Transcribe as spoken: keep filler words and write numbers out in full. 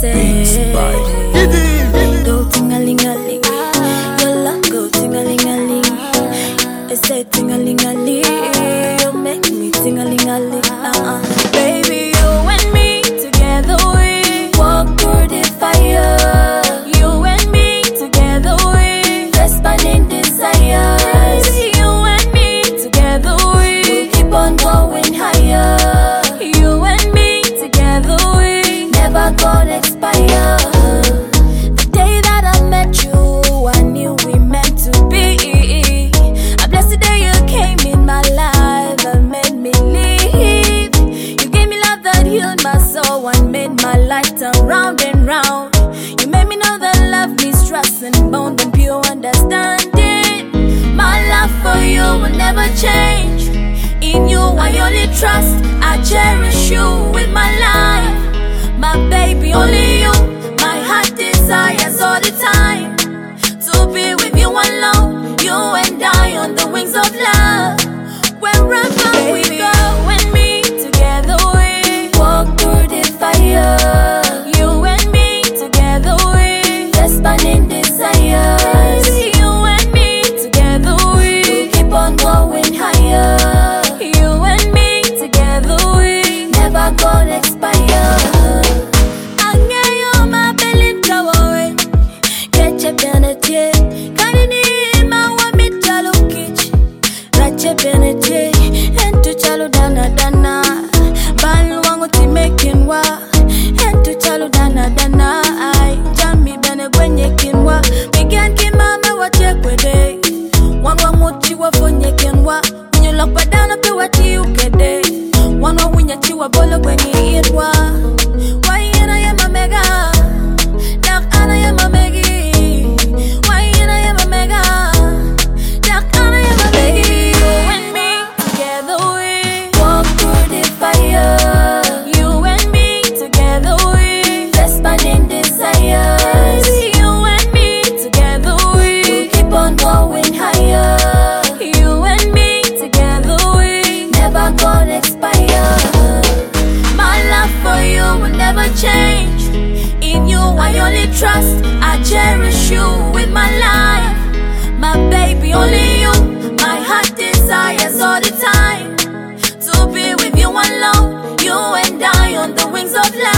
say, go ting-a-ling-a-ling, your love go ting-a-ling-a-ling. I say ting-a-ling-a-ling, you make me ting-a-ling-a-ling. Uh-uh. Baby, you and me together we walk through the fire. You and me together we despairing desires. You and me together we will keep on going higher. You and me together we never gonna expire. The day that I met you, I knew we meant to be. I blessed the day you came in my life and made me live. You gave me love that healed my soul and made my life turn round and round. You made me know that love needs trust and bound and pure understanding. My love for you will never change. In you I only trust, I cherish you with my life. My baby, only you, my heart desires all the time. To be with you alone, you and I on the wings of love. Wherever baby, we go, and me together we walk through the fire. You and me together we despairing desires. You and me together we will keep on going higher. You and me together we never gonna expire. Angeyo mabelinta wawe keche benete kanini mawa mitalo kich rache benete entu chalo dana dana balu wangu timekin wa entu chalo dana dana ay jami bene gwenye kinwa migen kimama wache kwede wangu muti wafonye kenwa unyulok badana pe wati ukede wangu winya chiwa bolo kwenye irwa. Why I am a mega, dark I am a megi. Why I am a mega, dark I am a megi. You and me together we walk through the fire. You and me together we despairing desires. You and me together we will keep on going higher. You and me together we never gonna expire. My love for you will never change. In you I only trust, I cherish you with my life. My baby, only you, my heart desires all the time. To be with you alone, you and I on the wings of life.